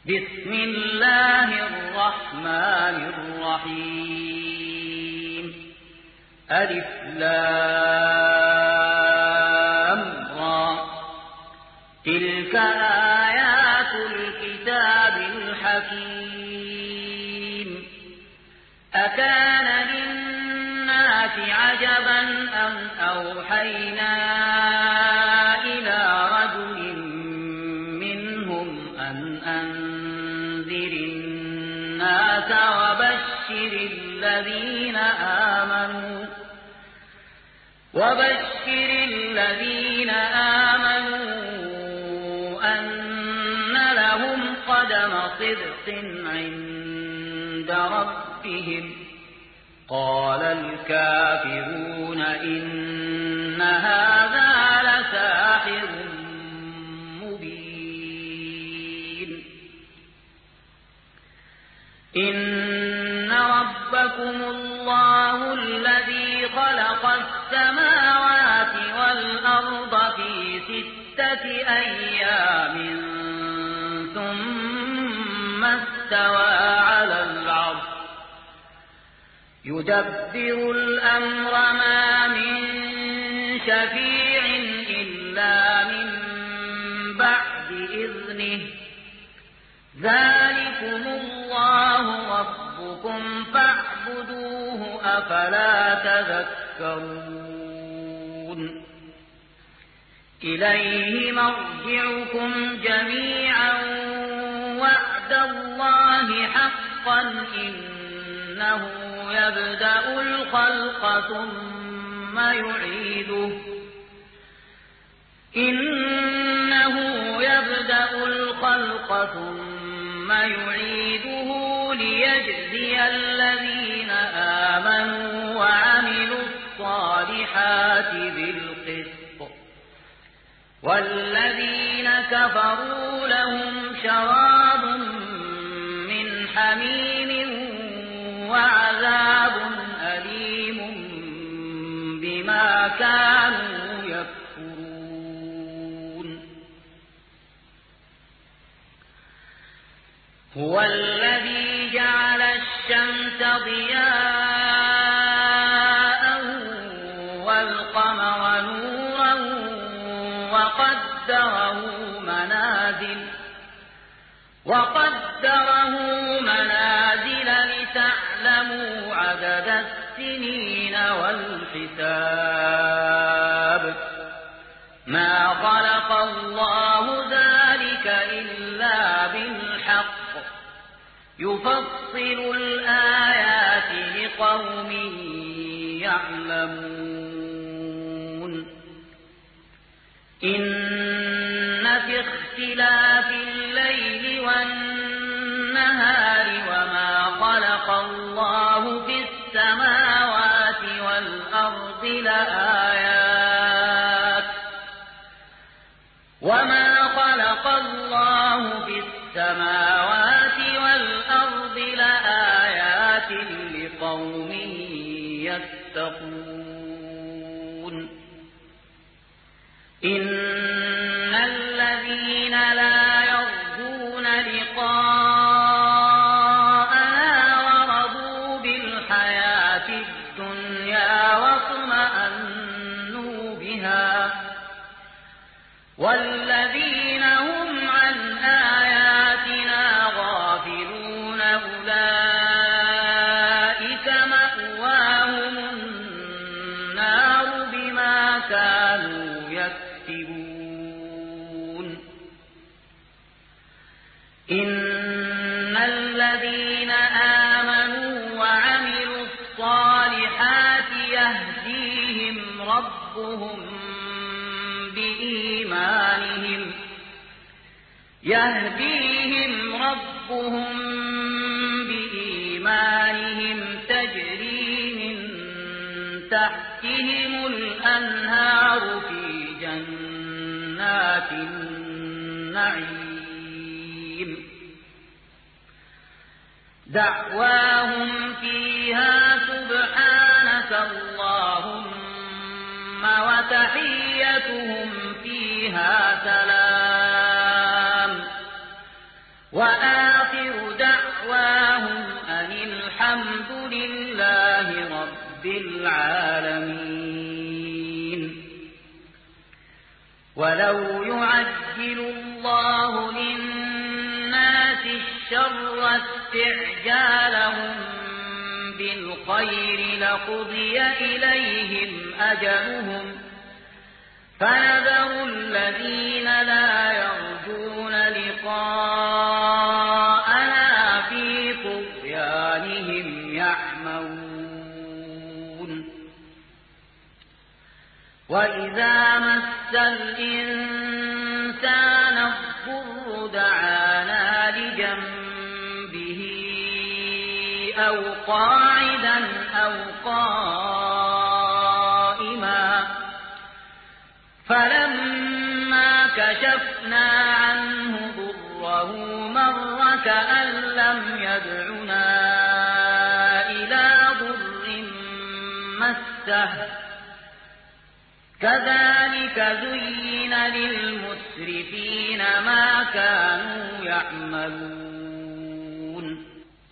بسم الله الرحمن الرحيم. ألف لام را. تلك آيات الكتاب الحكيم. أكان للناس عجبا أن أوحينا إلى رجل منهم أن أنذر الناس وبشر الذين آمنوا أن لهم قدم صدق عند ربهم. قال الكافرون إن هذا لساحر مبين. إن ربكم الله الذي خلق السماوات والأرض في 6 أيام ثم استوى على العرش يدبر الأمر ما من شفيع إلا من بعد إذنه. ذلكم الله ربكم فاعبدوه أفلا تذكرون. إليه مرجعكم جميعا وعد الله حقا إنه يبدأ الخلق ثم يعيده ليجزي الذين آمنوا وعملوا الصالحات بالقسط. والذين كفروا لهم شراب من حميم وعذاب أليم بما كانوا يكفرون. هو الذي جعل الشمس ضياء والقمر نورا وقدره منازل لتعلموا عدد السنين والحساب. ما خلق الله ذلك إلا بالحق يفصل الآيات لقوم يعلمون. إن في اختلاف الليل والنهار وما خلق الله في السماوات والأرض لآيات لقوم يتقون. إن الذين لا يرجون لقاءنا ورضوا بالحياة الدنيا واطمأنوا بها والذين هم عن آياتنا غافلون أولئك مأواهم النار بما كانوا يكسبون. إن الذين آمنوا وعملوا الصالحات يهديهم ربهم بإيمانهم تجري من تحتهم الأنهار في جنات النعيم. دعواهم فيها سبحانك اللهم وتحيتهم فيها سلام وآخر دعواهم أن الحمد لله رب العالمين. ولو يعجل الله للناس الشر استعجالهم بالخير لقضي إليهم أجلهم فنذر الذين لا يرجون لقاءنا في طغيانهم يعمهون. وإذا مس الإنسان الضر دعانا لجنبه أو قاعدا أو قائما فلما كشفنا عنه ضره مر كأن لم يدعنا إلى ضر مسه كذلك زين للمسرفين ما كانوا يعملون.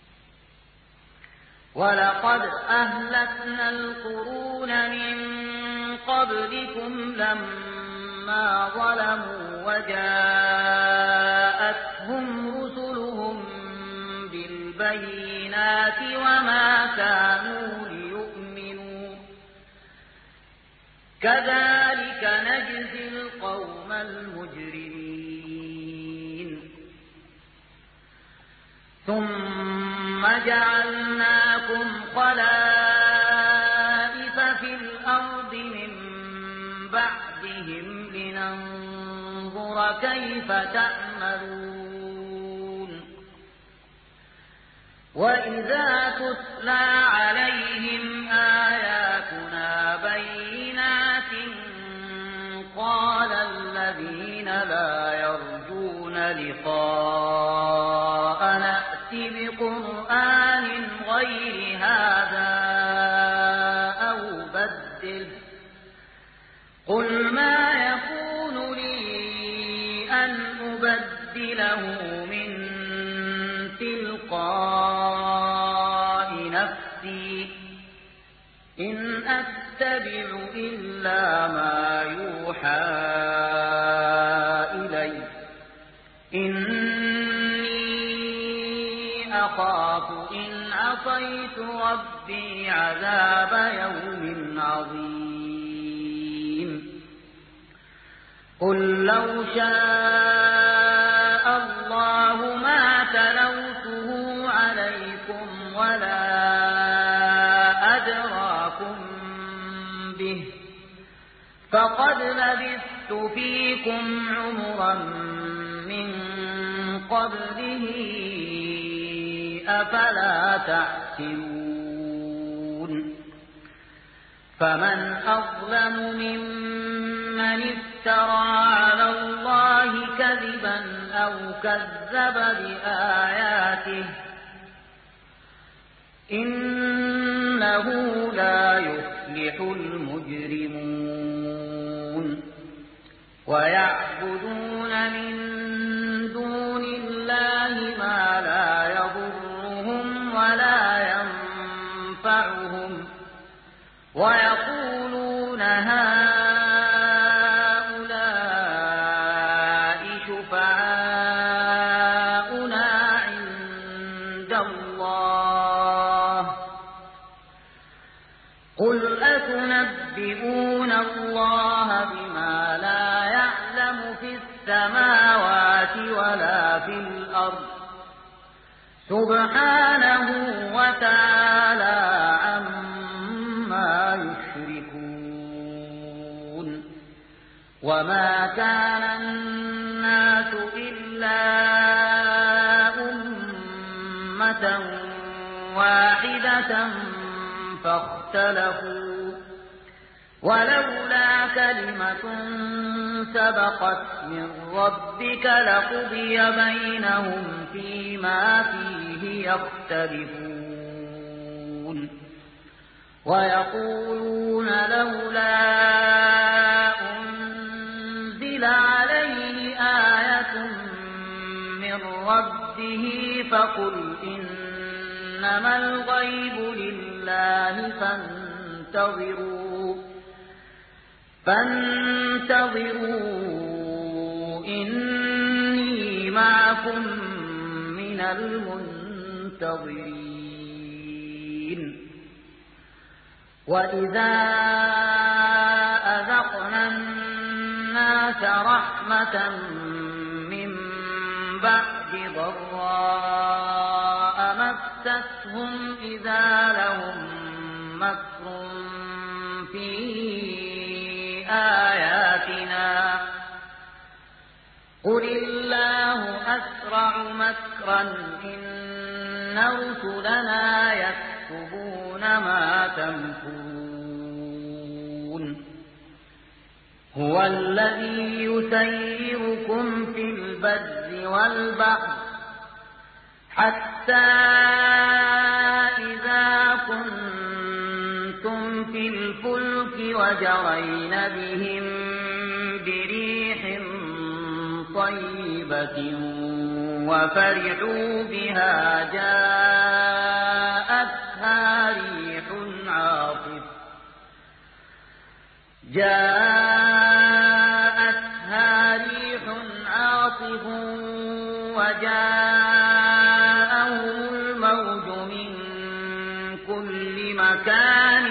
ولقد أهلكنا القرون من قبلكم لما ظلموا وجاءتهم رسلهم بالبينات وما كانوا ليؤمنوا كذلك نجزي القوم المجرمين. ثم جعلناكم خلائف في الأرض من بعدهم لننظر كيف تعملون. وإذا تتلى عليهم آياتنا بينات قال الذين لا يرجون لقاءنا ائت بقرآن غير هذا أو بدله قل ما يكون لي أن أبدله من تلقاء نفسي إن أتبع إلا ما يوحى إلي إني أخاف إن عصيت ربي عذاب يوم عظيم. قل لو شاء الله ما تلوته عليكم ولا أدراكم به فقد لبثت فيكم عمرا من قبله أفلا تعقلون. فمن أظلم ممن افترى على الله كذبا أو كذب بآياته إنه لا يفلح المجرمون. ويعبدون من دون الله ما لا يضرهم ولا ينفعهم ويقولون هؤلاء شفعاؤنا عند الله قل أتنبئون الله بما لا يعلم في السماوات ولا في الأرض سبحانه وتعالى عما يشركون. وما كان الناس إلا أمة واحدة فاختلفوا ولولا كلمة سبقت من ربك لقضي بينهم فيما فيه يختلفون. ويقولون لولا أنزل عليه آية من ربه به فقل إنما الغيب لله فانتظروا إني معكم من المنتظرين وإذا أذقنا الناس رحمة من بعد ضراء مستهم إذا لهم مكر في آياتنا قل الله أسرع مكرا إن رسلنا يكتبون ما تمكرون هو الذي يسيركم في البر والبحر حتى إذا كنتم في الفلك وجرين بهم بريح طيبة وفرحوا بها جاءتها ريح عاصف وجاءهم الموج من كل مكان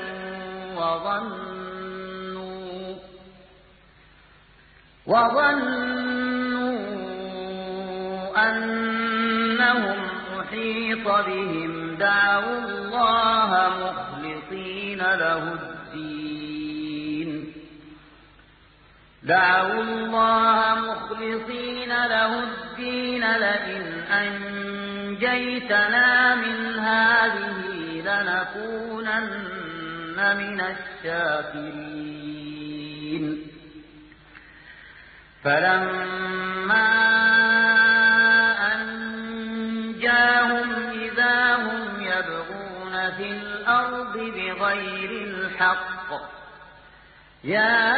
وظنوا أنهم أحيط بهم دعوا الله مخلصين له الدين لئن أنجيتنا من هذه لنكونن من الشاكرين فلما أنجاهم إذا هم يبغون في الأرض بغير الحق يا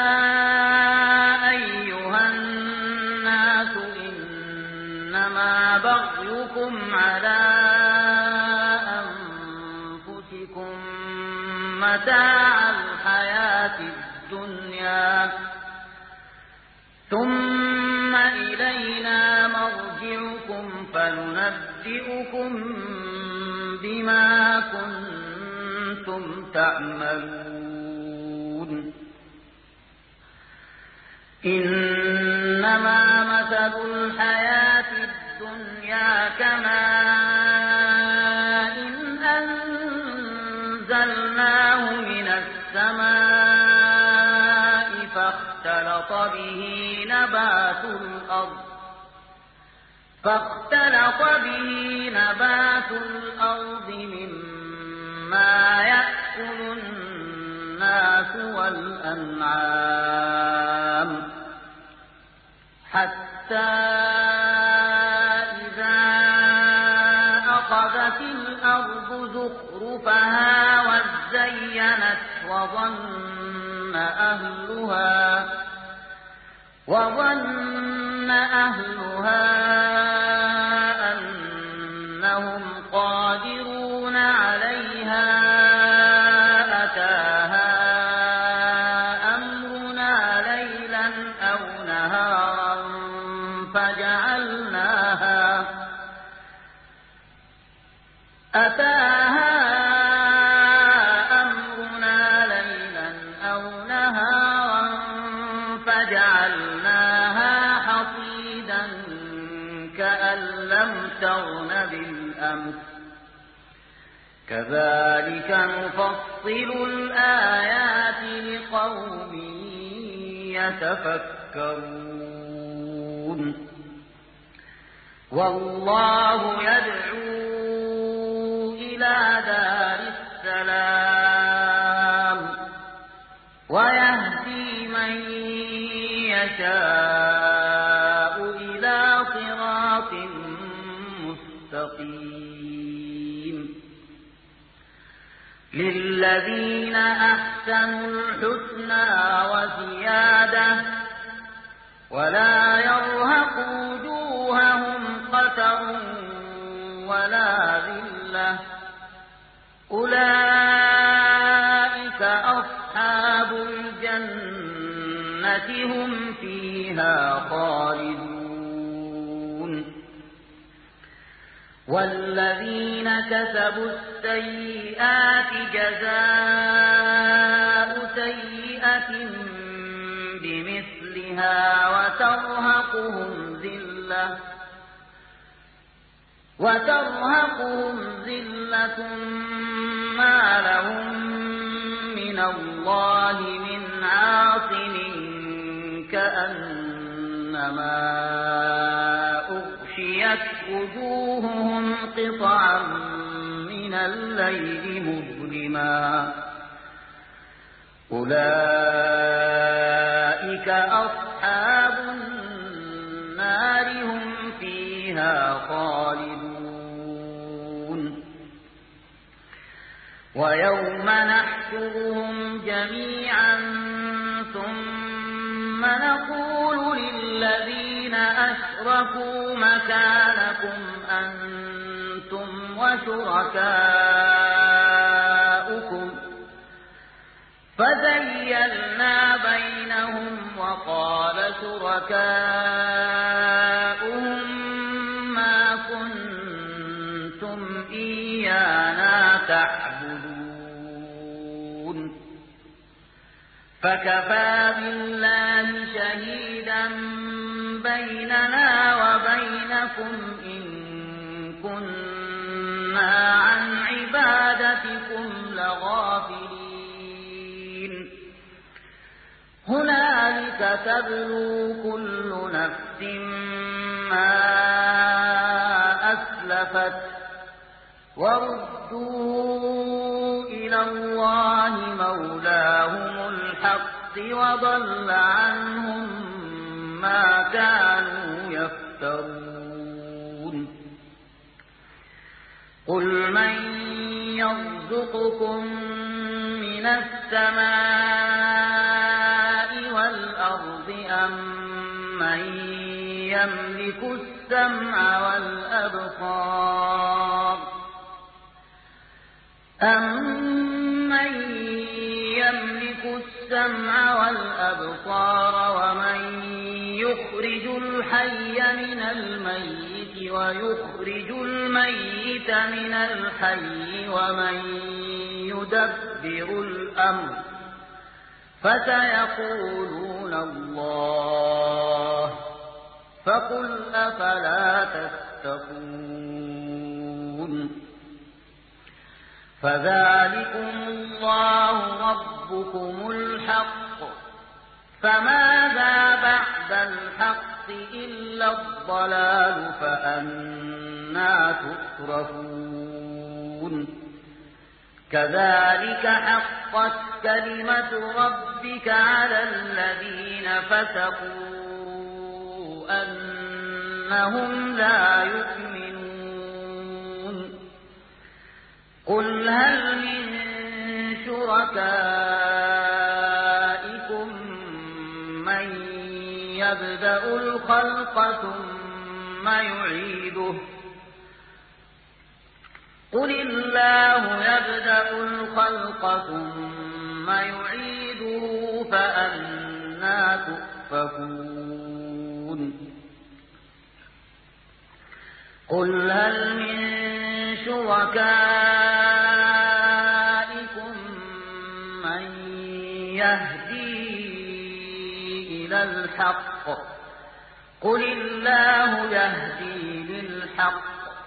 أيها الناس إنما بغيكم على أنفسكم متاع الحياة الدنيا ثم إلينا مرجعكم فننبئكم بما كنتم تعملون إنما مثل الحياة الدنيا كماء أنزلناه من السماء فاختلط به نبات الأرض مما يأكل الناس والأنعام حتى إذا أخذت الأرض زخرفها وزينت وظن أهلها أنهم قادرون عليها أتاها أمرنا ليلا أو نهارا فجعلناها حصيدا كأن لم تغن بالأمس كذلك نفصل الآيات لقوم يتفكرون والله يدعو إلى دار السلام ويهدي من يشاء إلى صراط مستقيم للذين أحسنوا الحسنى وزيادة ولا يرهق وجوههم قتر مطر ولا ذلة أولئك أصحاب الجنة هم فيها خالدون والذين كسبوا السيئات جزاء سيئة بمثلها وترهقهم ذلة ما لهم من الله من عاصم كأنما أغشيت وجوههم قطعا من الليل مظلما أولئك أصحاب النار هم فيها خالدون ويوم نحشرهم جميعا ثم نقول للذين أشركوا مكانكم أنتم وشركاؤكم فزيلنا بينهم وقال شركاؤهم ما كنتم إيانا تعبدون فكفى بالله شهيدا بيننا وبينكم إن كنا عن عبادتكم لغافلين هنالك تبلو كل نفس ما أسلفت وردوا إلى الله مولاهم الحق وضل عنهم ما كانوا يفترون قل من يرزقكم من السماء والأرض أم من يملك السمع والأبصار ومن يخرج الحي من الميت ويخرج الميت من الحي ومن يدبر الأمر فسيقولون الله فقل أفلا تتقون فذلكم الله ربكم الحق فماذا بعد الحق إلا الضلال فأنى تصرفون كذلك حقت كلمة ربك على الذين فسقوا أنهم لا يؤمنون قل هل من شركائكم من يبدأ الخلق ثم يعيده قل الله يبدأ الخلق ثم يعيده فأنى تؤفكون قل هل من شركائكم من يهدي إلى الحق قل الله يهدي للحق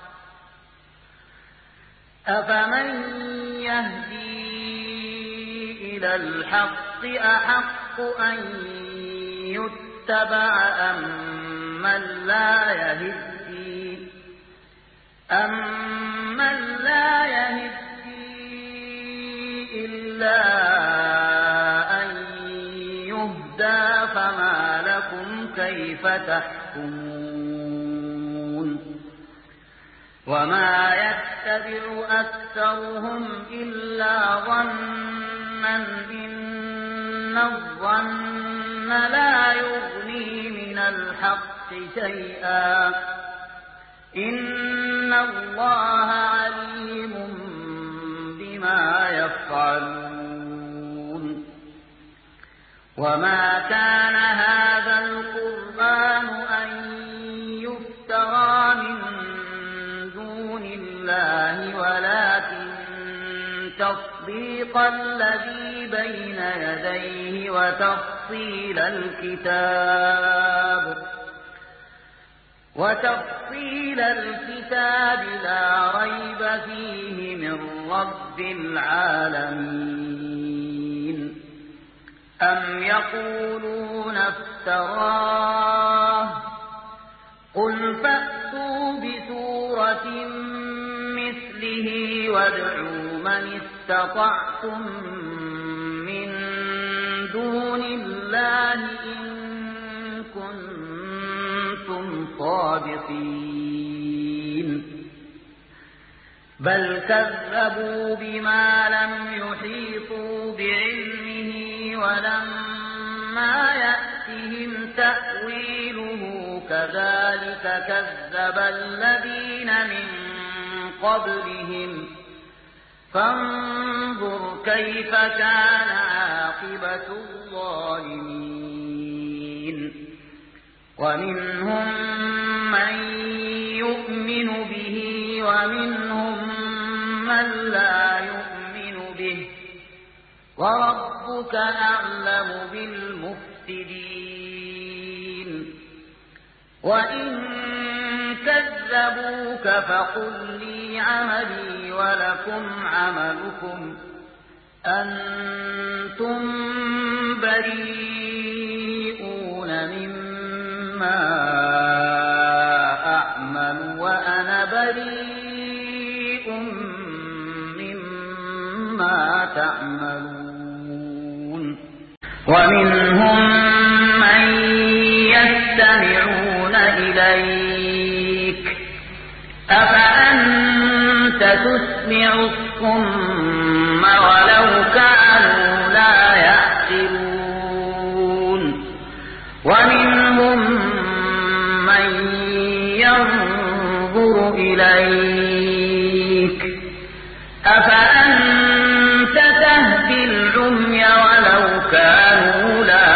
أفمن يهدي إلى الحق أحق أن يتبع أمن لا يهدي إلا أن يهدى فما لكم كيف تحكمون وما يتبع أكثرهم إلا ظنا إن الظن لا يغني من الحق شيئا إن الله عليم بما يفعلون. وما كان هذا القرآن أن يفترى من دون الله ولكن تصديق الذي بين يديه وتفصيل الكتاب لا ريب فيه من رب العالمين. أم يقولون افتراه قل فأتوا بسورة مثله وادعوا من استطعتم من دون الله إن كنتم صادقين. بل كذبوا بما لم يحيطوا بعلمه ولما يأتهم تأويله كذلك كذب الذين من قبلهم فانظر كيف كان عاقبة الظالمين. ومنهم من يؤمن به ومنهم من لا يؤمن به وربك أعلم بالمفسدين. وإن كذبوك فقل لي عملي ولكم عملكم أنتم بريئون مما أعمل وأنا بريء مما تعملون. ومنهم من يستمعون إليك أفأنت تسمع الصم ولو كانوا لا يعقلون. ومنهم من ينظر إليك أفأنت تهدي العمي ولو كانوا لا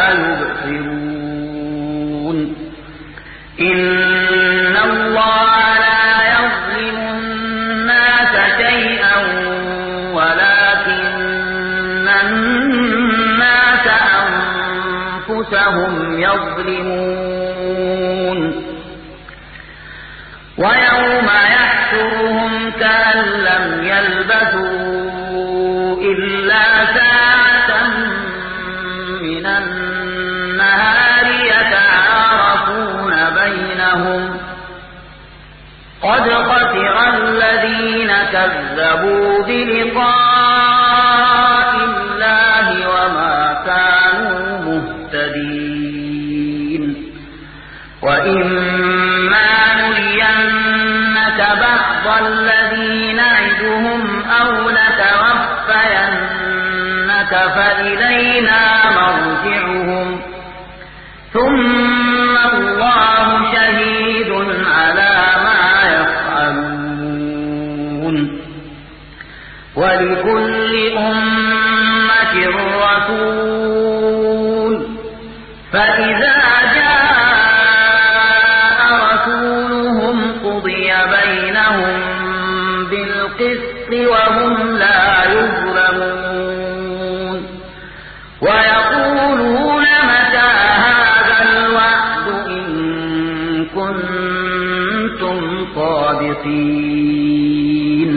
يبصرون. إن الله لا يظلم الناس شيئا ولكن الناس أنفسهم يظلمون. ويوم يحشرهم كأن لم يلبثوا إلا ساعة من النهار يتعارفون بينهم قد خسر الذين كذبوا بلقاء الله وما كانوا مهتدين. وإما نرينك بعض الذي نعدهم أو نتوفينك فإلينا مرجعهم ثم الله شهيد على ما يفعلون. ولكل أمة رسول فإذا جاء رسولهم قضي بينهم بالقسط وهم لا يظلمون. ويقولون متى هذا الوعد إن كنتم صادقين.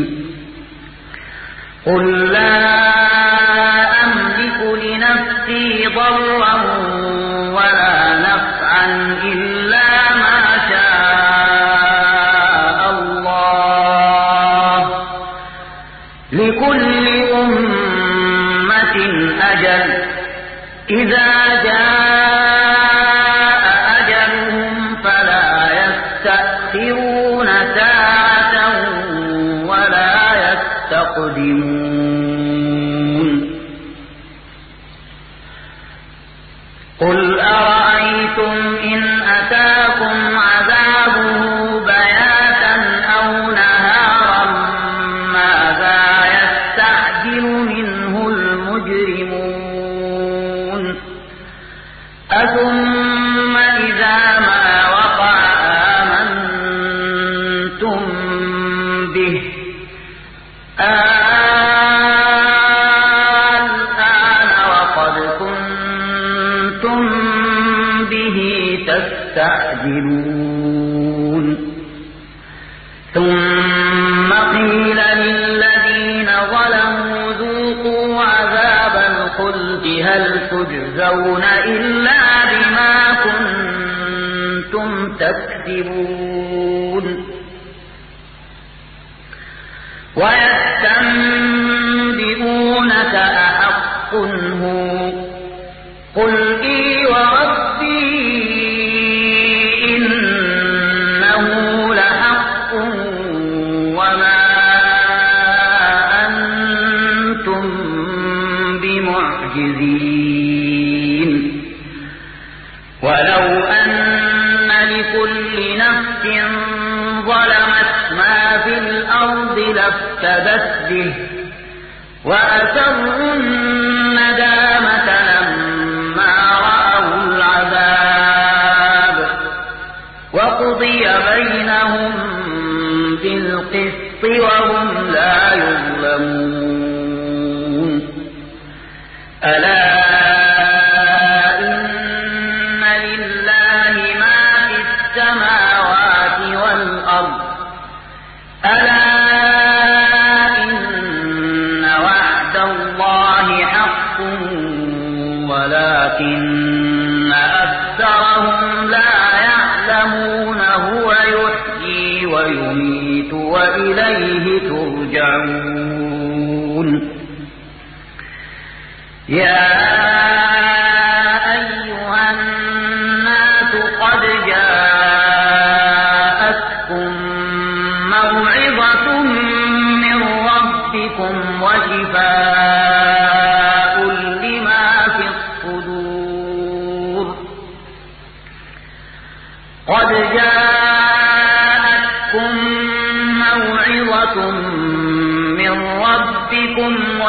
قل لا أملك لنفسي ضرا ولا نفعا إلا ما شاء الله لكل أمة أجل إذا جاء أجلهم فلا يستأخرون ساعة ولا يستقدمون. قل أرأيتم إن أتاكم عذابه بياتا كنتم به الآن وقد كنتم به تستعجلون ثم قيل للذين ظلموا ذوقوا عذاب الخلد هل تجزون إلا بما كنتم تكسبون ويستنبئونك أحق هو قل إي وربي إنه لحق وما أنتم بمعجزين ولو أن لكل نفس ظلمت ما في الأرض لافتدت به وأسروا الندامة لما رأوا العذاب وقضي بينهم بالقسط وهم لا يظلمون ألا إن لله ما في السماوات والأرض ألا إن وعد الله حق ولكن أكثرهم لا يعلمون هو يحيي ويميت وإليه ترجعون يا أيها الناس قد جاءتكم موعظة من ربكم وشفاء لما في الصدور قد جاءتكم موعظة من ربكم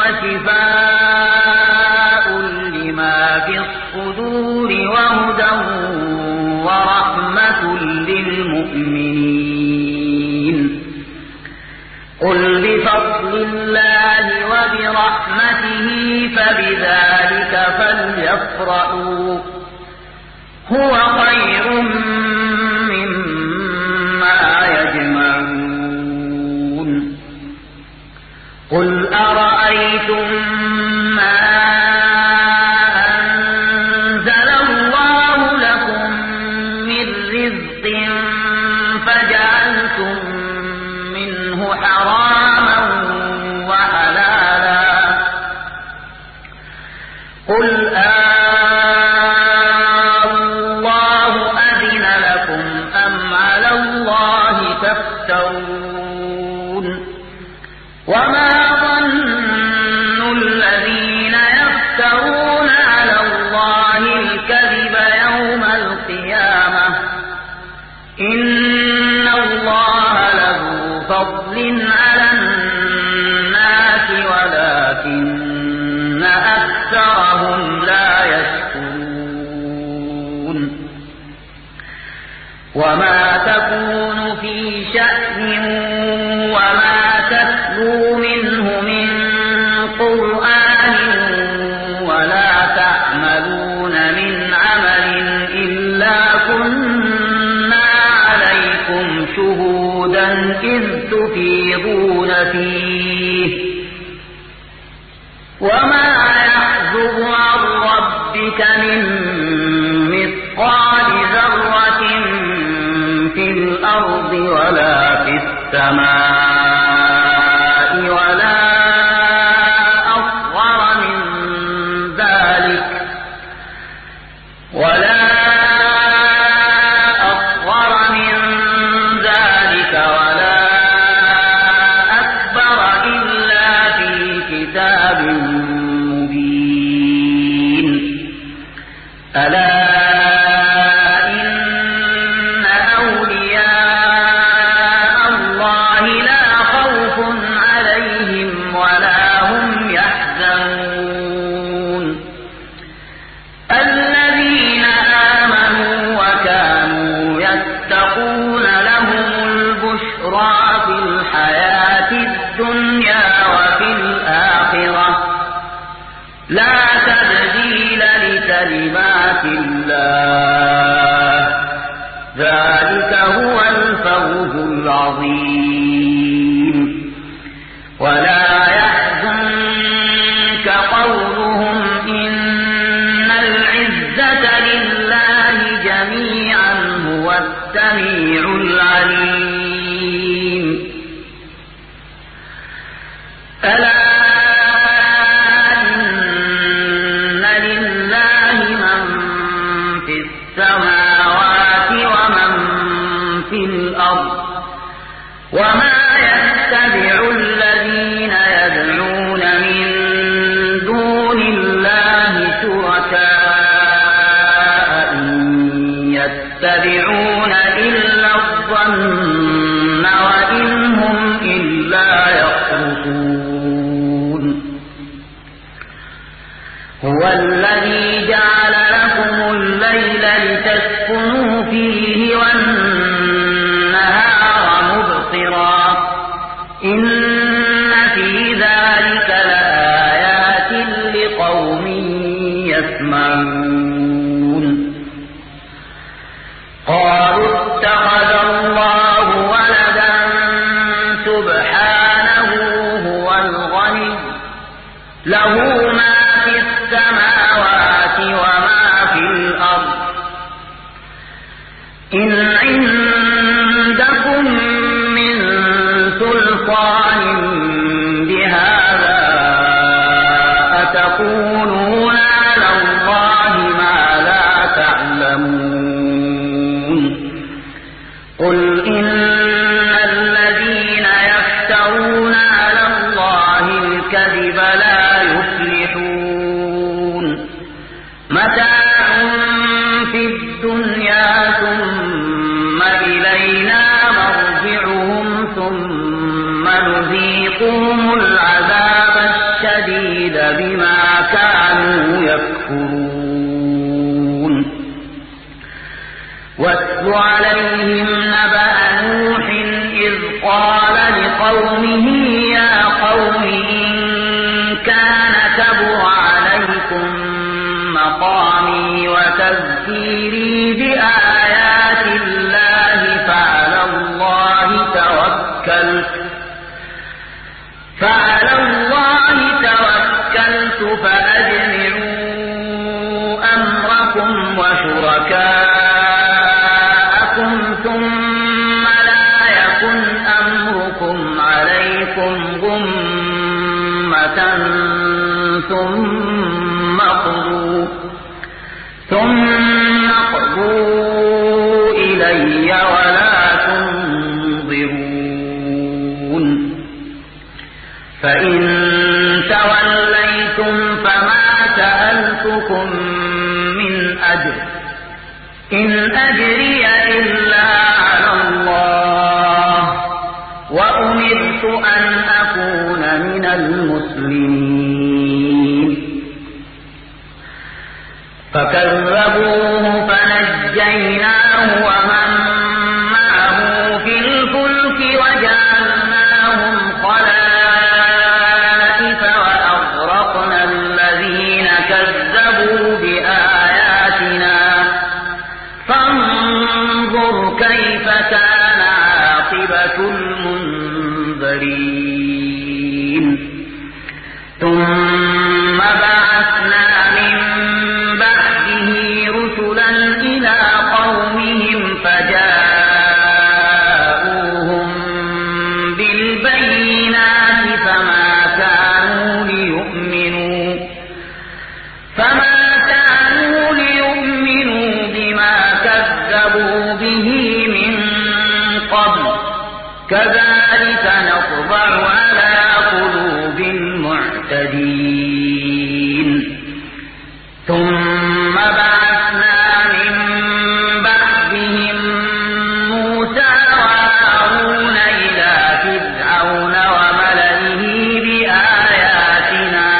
وشفاء لما في الصدور وهدى ورحمة للمؤمنين قل بفضل الله وبرحمته فبذلك فليفرحوا هو خير مما يجمعون قل أرأيتم ما أنزل الله لكم من رزق فجعلتم منه حراما وحلالا قل الله أذن لكم أم على الله تفترون وما ظن الذين يفترون على الله الكذب يوم القيامة إن الله له فضل على الناس ولكن أكثرهم لا يشكرون وما تكون في شأن وما تتلو منه من قرآن ولا تعملون من عمل إلا كنا عليكم شهودا إذ تفيضون فيه وما يحزب عن ربك من مثقال ذرة في الأرض ولا في السماء ولا أصغر من ذلك ولا أكبر إلا في كتاب مبين ألا إن أولياء الله لا البشرى في الحياة الدنيا وفي الآخرة لا تبديل لكلمات الله ذلك هو الفوز العظيم ولا يحزنك قولهم إن العزة لله جميعا هو السميع العليم ألا إن لله من في السماوات ومن في الأرض وما يتبع الذين يدعون من دون الله شركاء إن يتبعون إلا الظن وإن هم إلا يخرصون هو الذي جعل لكم الليل لتسكنوا فيه والنهار مبصرا إن في ذلك لآيات لقوم يسمعون قالوا اتخذ الله ولدا سبحانه هو الغني له ما في السماوات وما في الأرض إن عندكم من سلطان بهذا أتقولون على الله ما لا تعلمون قل إن الذين يفترون على الله الكذب لا يفلحون متاع في الدنيا ثم إلينا مرجعهم ثم نذيقهم العذاب الشديد بما كانوا يكفرون واتل عليهم نبأ نوح إذ قال لقومه يا قوم إن كان كبر عليكم مقامي وتذكيري بآيات الله فعلى الله توكلت فأجمعوا أمركم وشركاءكم ثم لا يكن أمركم عليكم غمة ثم اقضوا إلي ولا تنظرون فإن توليتم فما سألتكم من أجر إن أجري إلا على الله وأمرت أن أكون من المسلمين فكذبوه فنجيناه ومن معه في الفلك وجعلناهم خلائف وأغرقنا الذين كذبوا بآياتنا فانظر كيف كان عاقبة المنذرين ثم بعثنا من بعده رسلا إلى قومهم فجاءوهم بالبينات فما كانوا ليؤمنوا بما كذبوا به من قبل كذلك نطبع على قلوب المعتدين ثم بعثنا من بعدهم موسى وهارون إلى فرعون وملئه بآياتنا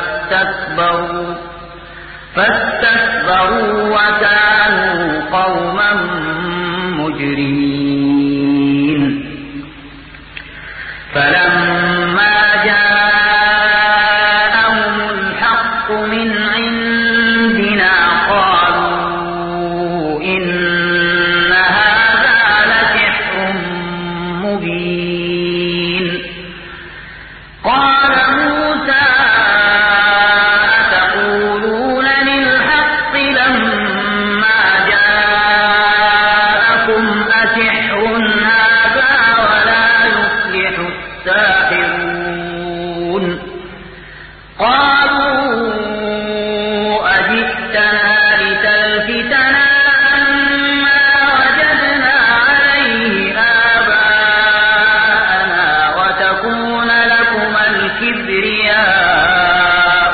فاستكبروا وكانوا قوما مجرمين فلما جاءهم الحق من عندنا قالوا إن هذا لسحر مبين قال موسى أتقولون للحق لما جاءكم أسحر هذا ولا يفلح الساحرون قالوا أجئتنا لتلفتنا عما وجدنا عليه آباءنا وتكون لكما الكبرياء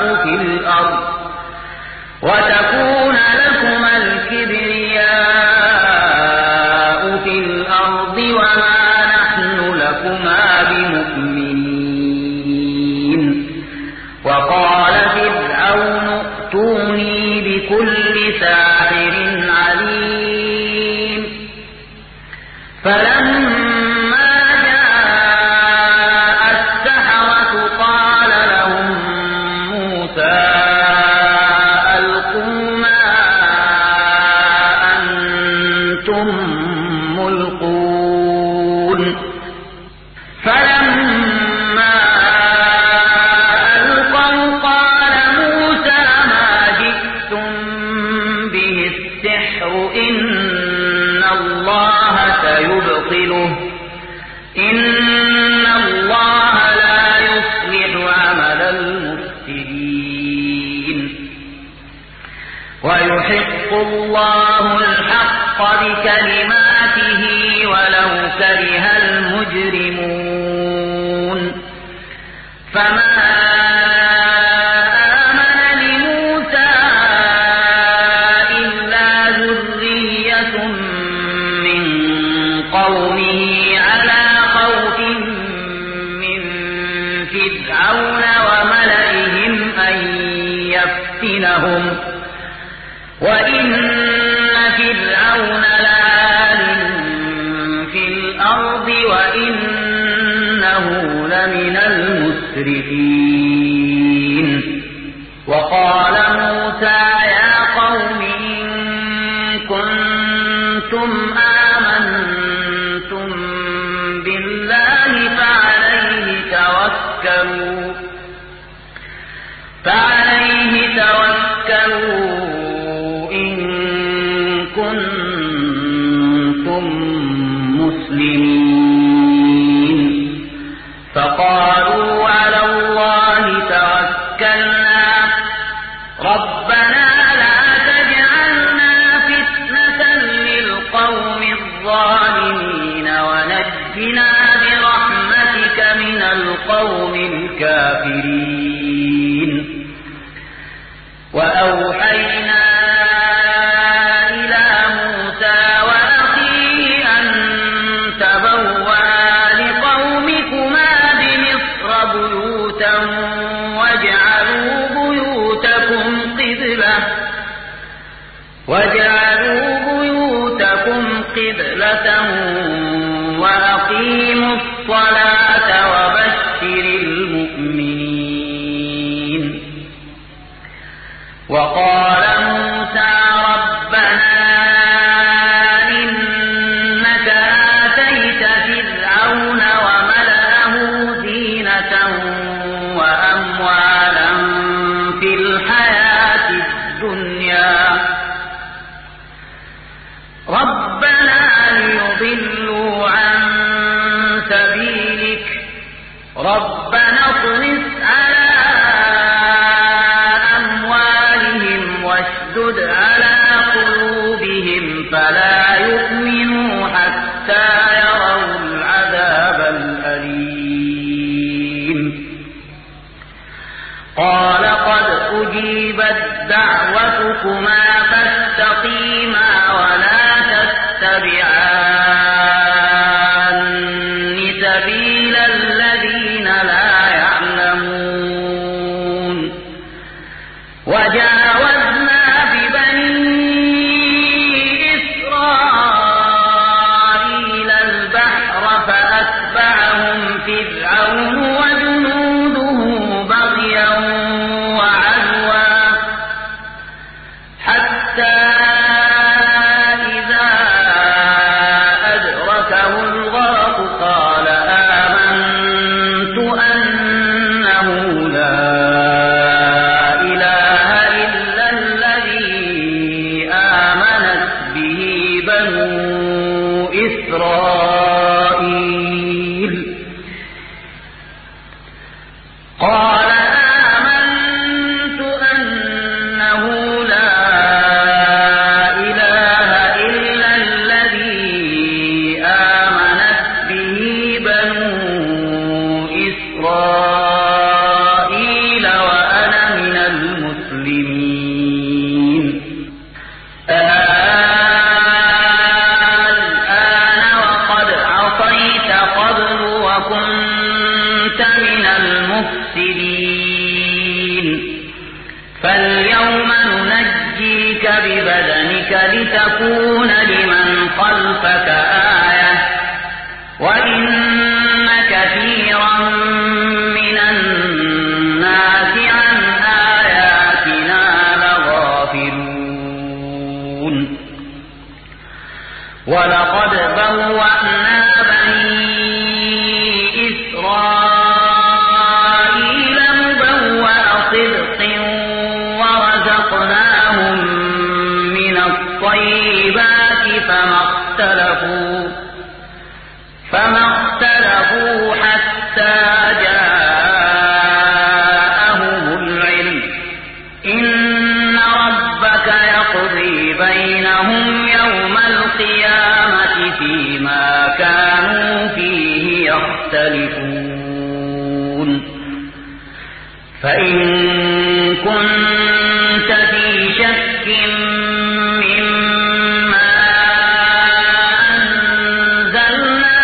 في الأرض وما نحن لكما بمؤمنين وقال فرعون ائتوني بكل ساحر عليم فلما جاء السحرة قال لهم موسى ألقوا ما أنتم ملقون فلما ألقوا قال موسى ما جئتم به السحر إن الله سيبطله إن الله لا يصلح عمل المفسدين ويحق الله الحق بكلماته ولو كره المجرمون فما آمن لموسى إلا ذرية من قومه على خوف من فرعون وملئهم أن يفتنهم وإن فرعون لعال في الأرض وإنه لمن المسرفين وقال موسى يا قوم إن كنتم آمنتم بالله فعليه توكلوا إن كنتم مسلمين فقالوا على الله توكلنا ربنا لا تجعلنا فتنة للقوم الظالمين ونجنا برحمتك من القوم الكافرين وأوحينا إلى موسى وأخيه أن تبوأ لقومكما بمصر بيوتا واجعلوا بيوتكم قبلة وأقيموا الصلاة وبشر المؤمنين وقال موسى ربنا إنك آتيت فرعون وملأه زينة وأموالا في الحياة الدنيا ربنا ليضلوا عن سبيلك ربنا اطمس على أموالهم واشدد على قلوبهم فلا يؤمنوا حتى يروا العذاب الأليم قال قد أجيبت دعوتكما فاستقيما ولا تتبعان سبيل الذين لا يعلمون وجاوزنا ببني إسرائيل البحر فأتبعهم فرعون فرعون وجنوده بغيا وعدوا حتى إذا أدركه الغرق قال آمنت أنه لا إله إلا الذي آمنت به بنو إسرائيل قال آمنت أنه لا إله إلا الذي آمنت به بنو إسرائيل وأنا من المسلمين الآن وقد عصيت قبل وكنت من المفسدين فاليوم ننجيك ببدنك لتكون لمن خلفك آية وإن كثيرا من الناس عن آياتنا لغافلون ولقد بوأنا بني إسرائيل مبوأ صدق ورزقناهم من الطيبات فما اختلفوا حتى جاءهم العلم إن ربك يقضي بينهم يوم القيامة فيما كانوا فيه يختلفون فإن كنت في شك مما أنزلنا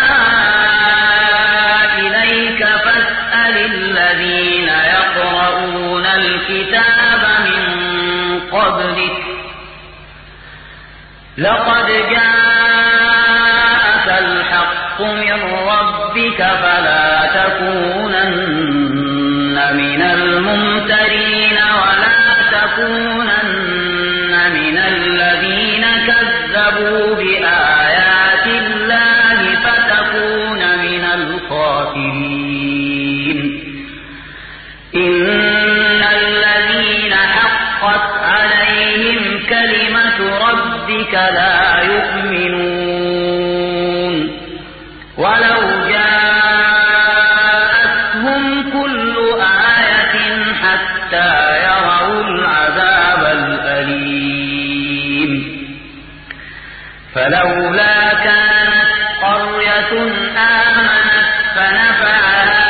إليك فاسأل الذين يقرؤون الكتاب من قبلك لقد جاءك الحق من ربك فلا تكونن من الممترين ولا تكونن من الذين كذبوا بآيات الله فتكون من الخاسرين إن الذين حقت عليهم كلمة ربك لا يؤمنون ولو جاءتهم كل آية حتى يروا العذاب الأليم فلولا كانت قرية آمنت فنفعها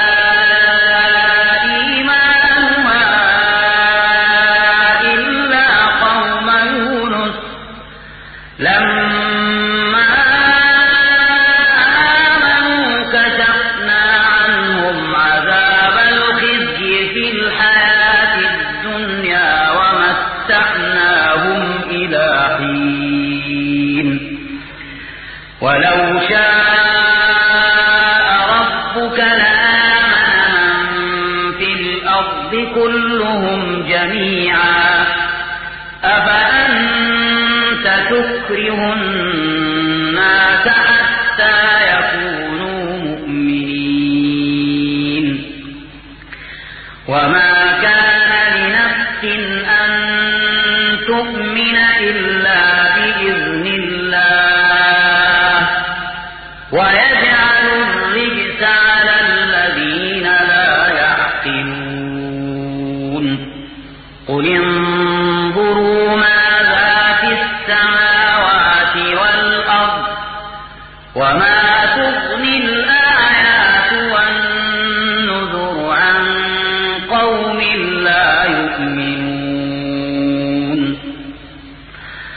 إيمانها إلا قوم يونس لما آمنوا كشفنا عنهم عذاب الخزي في الحياة الدنيا ومتعناهم إلى حين ولو شاء ربك لآمن من في الأرض كلهم جميعا أفأنت تكره الناس حتى يكونوا مؤمنين وما كان لنفس أن تؤمن إلا بإذن الله ويجعل الرجس على الذين لا يعقلون قل انظروا ماذا في السماوات والأرض وما تغني الآيات والنذر عن قوم لا يؤمنون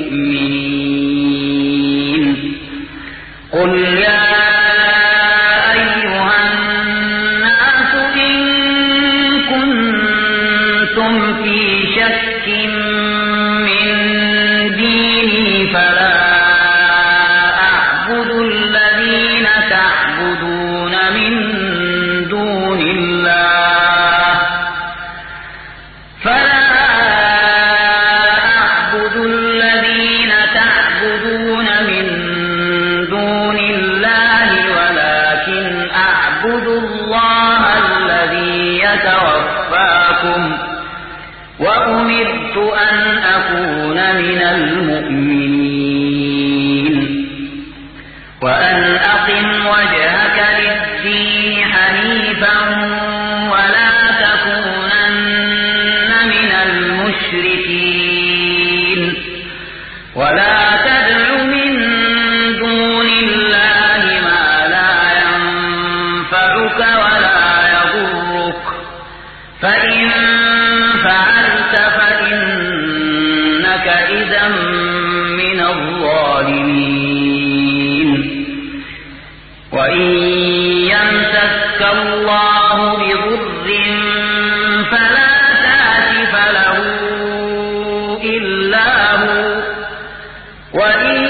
المؤمنين قل يا أيها الناس إن كنتم في شك من ديني فلا أعبد الذين تعبدون من دون الله ولكن أعبد الله الذي يتوفاكم وأمرت أن أكون من المؤمنين وأن أقم وجهك للدين حنيفا ولا تكونن من المشركين ولا تدع من دون الله ما لا ينفعك ولا يضرك فإن فعلت فإنك إذا من الظالمين وإن يمسسك الله بضر فلا كاشف له إلا هو وإن